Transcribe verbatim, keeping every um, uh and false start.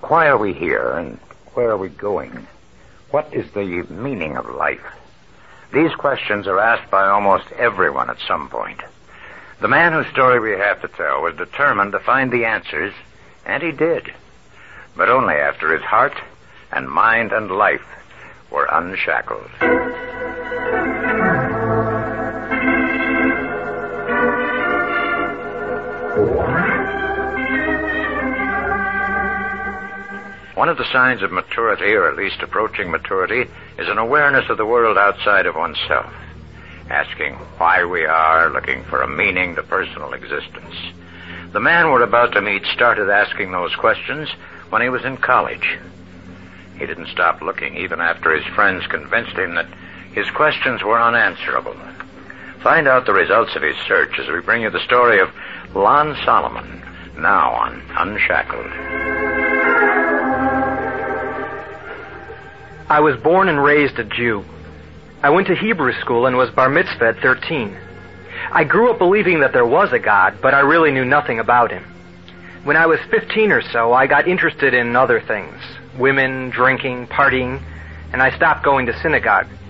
Why are we here, and where are we going? What is the meaning of life? These questions are asked by almost everyone at some point. The man whose story we have to tell was determined to find the answers, and he did. But only after his heart and mind and life were unshackled. One of the signs of maturity, or at least approaching maturity, is an awareness of the world outside of oneself. Asking why we are, looking for a meaning to personal existence. The man we're about to meet started asking those questions when he was in college. He didn't stop looking even after his friends convinced him that his questions were unanswerable. Find out the results of his search as we bring you the story of Lon Solomon, now on Unshackled. I was born and raised a Jew. I went to Hebrew school and was bar mitzvah at thirteen. I grew up believing that there was a God, but I really knew nothing about him. When I was fifteen or so, I got interested in other things. Women, drinking, partying, and I stopped going to synagogue.